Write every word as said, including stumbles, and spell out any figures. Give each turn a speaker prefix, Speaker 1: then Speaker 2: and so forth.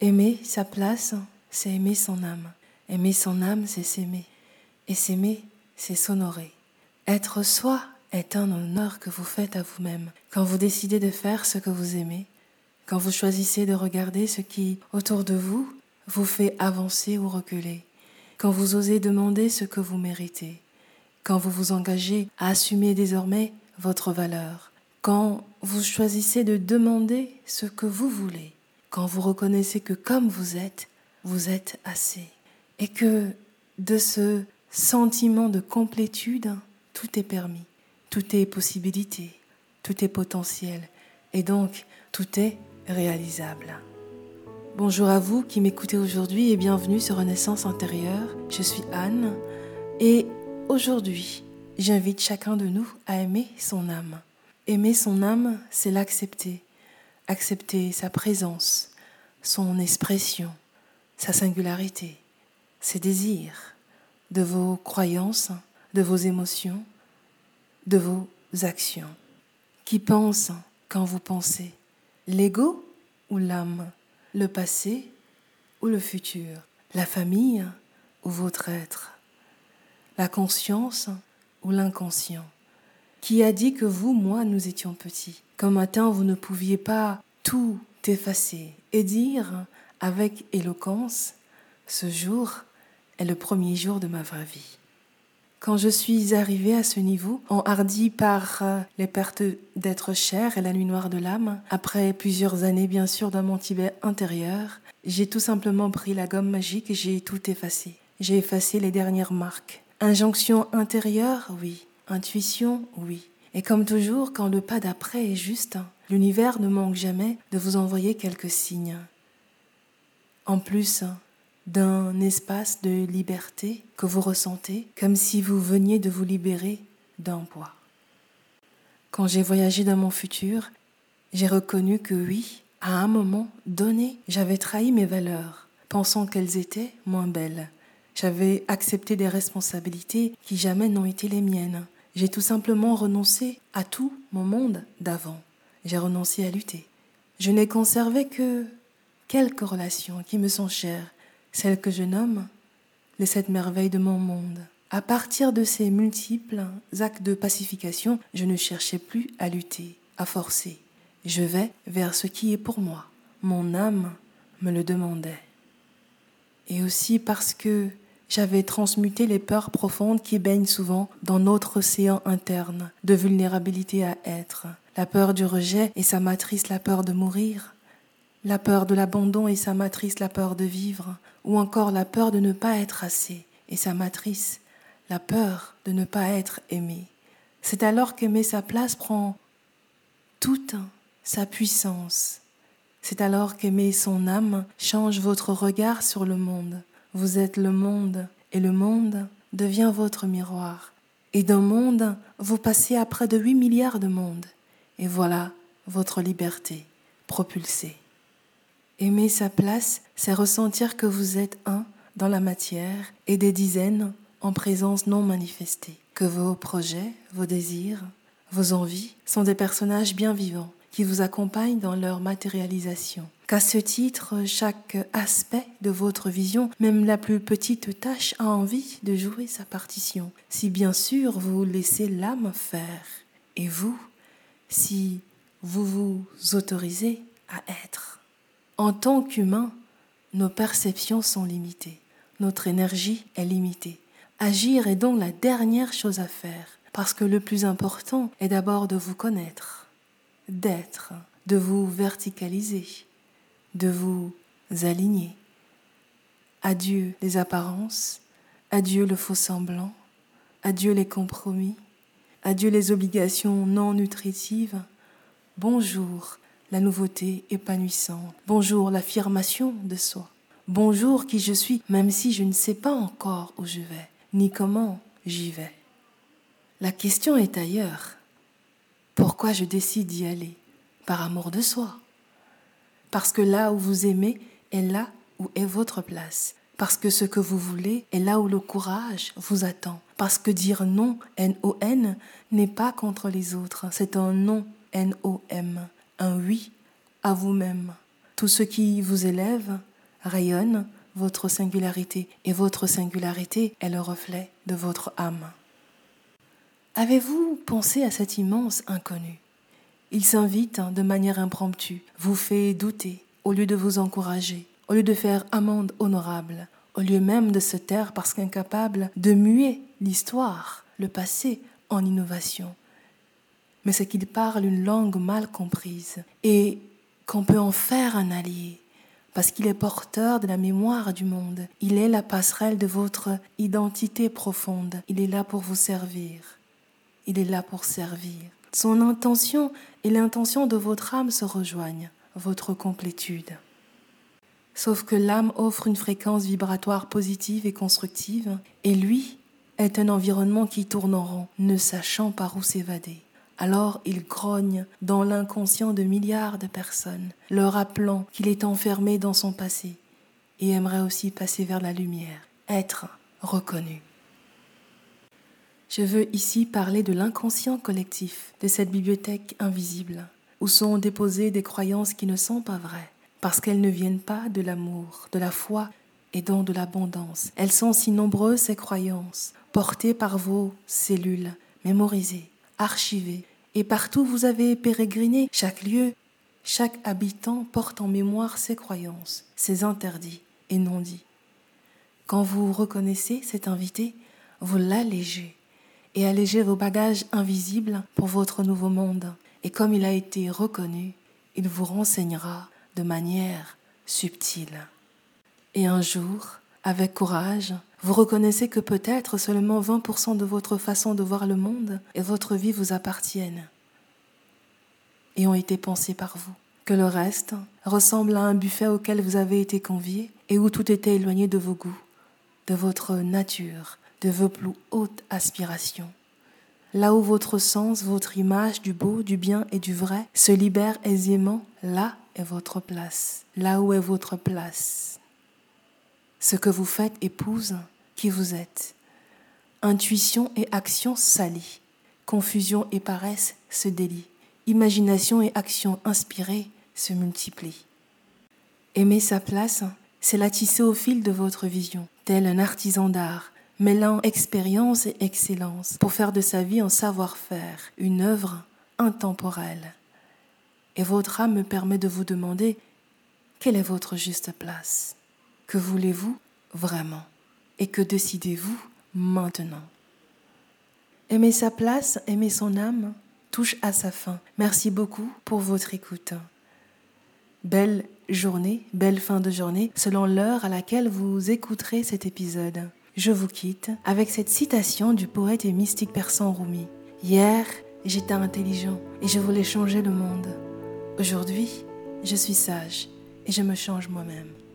Speaker 1: Aimer sa place, c'est aimer son âme. Aimer son âme, c'est s'aimer. Et s'aimer, c'est s'honorer. Être soi est un honneur que vous faites à vous-même. Quand vous décidez de faire ce que vous aimez, quand vous choisissez de regarder ce qui, autour de vous, vous fait avancer ou reculer, quand vous osez demander ce que vous méritez, quand vous vous engagez à assumer désormais votre valeur, quand vous choisissez de demander ce que vous voulez, quand vous reconnaissez que comme vous êtes, vous êtes assez, et que de ce sentiment de complétude, tout est permis, tout est possibilité, tout est potentiel, et donc tout est réalisable. Bonjour à vous qui m'écoutez aujourd'hui et bienvenue sur Renaissance intérieure. Je suis Anne et aujourd'hui, j'invite chacun de nous à aimer son âme. Aimer son âme, c'est l'accepter. Accepter sa présence, son expression, sa singularité, ses désirs, de vos croyances, de vos émotions, de vos actions. Qui pense quand vous pensez? L'ego ou l'âme? Le passé ou le futur? La famille ou votre être? La conscience ou l'inconscient? Qui a dit que vous, moi, nous étions petits? Qu'un matin, vous ne pouviez pas tout effacer et dire avec éloquence, ce jour est le premier jour de ma vraie vie. Quand je suis arrivée à ce niveau, enhardie par les pertes d'être cher et la nuit noire de l'âme, après plusieurs années bien sûr dans mon Tibet intérieur, j'ai tout simplement pris la gomme magique et j'ai tout effacé. J'ai effacé les dernières marques. Injonction intérieure, oui. Intuition, oui. Et comme toujours, quand le pas d'après est juste, l'univers ne manque jamais de vous envoyer quelques signes. En plus d'un espace de liberté que vous ressentez, comme si vous veniez de vous libérer d'un poids. Quand j'ai voyagé dans mon futur, j'ai reconnu que oui, à un moment donné, j'avais trahi mes valeurs, pensant qu'elles étaient moins belles. J'avais accepté des responsabilités qui jamais n'ont été les miennes. J'ai tout simplement renoncé à tout mon monde d'avant. J'ai renoncé à lutter. Je n'ai conservé que quelques relations qui me sont chères, celles que je nomme les sept merveilles de mon monde. À partir de ces multiples actes de pacification, je ne cherchais plus à lutter, à forcer. Je vais vers ce qui est pour moi. Mon âme me le demandait. Et aussi parce que j'avais transmuté les peurs profondes qui baignent souvent dans notre océan interne de vulnérabilité à être. La peur du rejet et sa matrice, la peur de mourir. La peur de l'abandon et sa matrice, la peur de vivre, ou encore la peur de ne pas être assez et sa matrice, la peur de ne pas être aimé. C'est alors qu'aimer sa place prend toute sa puissance. C'est alors qu'aimer son âme change votre regard sur le monde. Vous êtes le monde et le monde devient votre miroir. Et d'un monde, vous passez à près de huit milliards de mondes. Et voilà votre liberté propulsée. Aimer sa place, c'est ressentir que vous êtes un dans la matière et des dizaines en présence non manifestée. Que vos projets, vos désirs, vos envies sont des personnages bien vivants qui vous accompagnent dans leur matérialisation. Qu'à ce titre, chaque aspect de votre vision, même la plus petite tâche, a envie de jouer sa partition. Si bien sûr vous laissez l'âme faire. Et vous, si vous vous autorisez à être. En tant qu'humain, nos perceptions sont limitées. Notre énergie est limitée. Agir est donc la dernière chose à faire, parce que le plus important est d'abord de vous connaître, d'être, de vous verticaliser, de vous aligner. Adieu les apparences, adieu le faux semblant, adieu les compromis, adieu les obligations non nutritives. Bonjour la nouveauté épanouissante. Bonjour l'affirmation de soi. Bonjour qui je suis, même si je ne sais pas encore où je vais, ni comment j'y vais. La question est ailleurs. Pourquoi je décide d'y aller? Par amour de soi. Parce que là où vous aimez est là où est votre place. Parce que ce que vous voulez est là où le courage vous attend. Parce que dire non, N O N, n'est pas contre les autres. C'est un non, N O M. Un oui à vous-même. Tout ce qui vous élève rayonne votre singularité et votre singularité est le reflet de votre âme. Avez-vous pensé à cet immense inconnu ? Il s'invite de manière impromptue, vous fait douter au lieu de vous encourager, au lieu de faire amende honorable, au lieu même de se taire parce qu'incapable de muer l'histoire, le passé en innovation. Mais c'est qu'il parle une langue mal comprise et qu'on peut en faire un allié. Parce qu'il est porteur de la mémoire du monde. Il est la passerelle de votre identité profonde. Il est là pour vous servir. Il est là pour servir. Son intention et l'intention de votre âme se rejoignent, votre complétude. Sauf que l'âme offre une fréquence vibratoire positive et constructive, et lui est un environnement qui tourne en rond, ne sachant par où s'évader. Alors il grogne dans l'inconscient de milliards de personnes, leur rappelant qu'il est enfermé dans son passé et aimerait aussi passer vers la lumière, être reconnu. Je veux ici parler de l'inconscient collectif, de cette bibliothèque invisible, où sont déposées des croyances qui ne sont pas vraies, parce qu'elles ne viennent pas de l'amour, de la foi et donc de l'abondance. Elles sont si nombreuses, ces croyances, portées par vos cellules, mémorisées, archivées, et partout vous avez pérégriné, chaque lieu, chaque habitant porte en mémoire ses croyances, ses interdits et non-dits. Quand vous reconnaissez cet invité, vous l'allégez et allégez vos bagages invisibles pour votre nouveau monde. Et comme il a été reconnu, il vous renseignera de manière subtile. Et un jour, avec courage, vous reconnaissez que peut-être seulement vingt pour cent de votre façon de voir le monde et votre vie vous appartiennent et ont été pensés par vous. Que le reste ressemble à un buffet auquel vous avez été conviés et où tout était éloigné de vos goûts, de votre nature, de vos plus hautes aspirations. Là où votre sens, votre image du beau, du bien et du vrai se libère aisément, là est votre place. Là où est votre place. Ce que vous faites épouse qui vous êtes. Intuition et action s'allient. Confusion et paresse se délient. Imagination et action inspirée se multiplient. Aimer sa place, c'est la tisser au fil de votre vision, tel un artisan d'art, mêlant expérience et excellence pour faire de sa vie un savoir-faire, une œuvre intemporelle. Et votre âme me permet de vous demander quelle est votre juste place. Que voulez-vous vraiment? Et que décidez-vous maintenant? Aimer sa place, aimer son âme, touche à sa fin. Merci beaucoup pour votre écoute. Belle journée, belle fin de journée, selon l'heure à laquelle vous écouterez cet épisode. Je vous quitte avec cette citation du poète et mystique persan Rumi. Hier, j'étais intelligent et je voulais changer le monde. Aujourd'hui, je suis sage et je me change moi-même.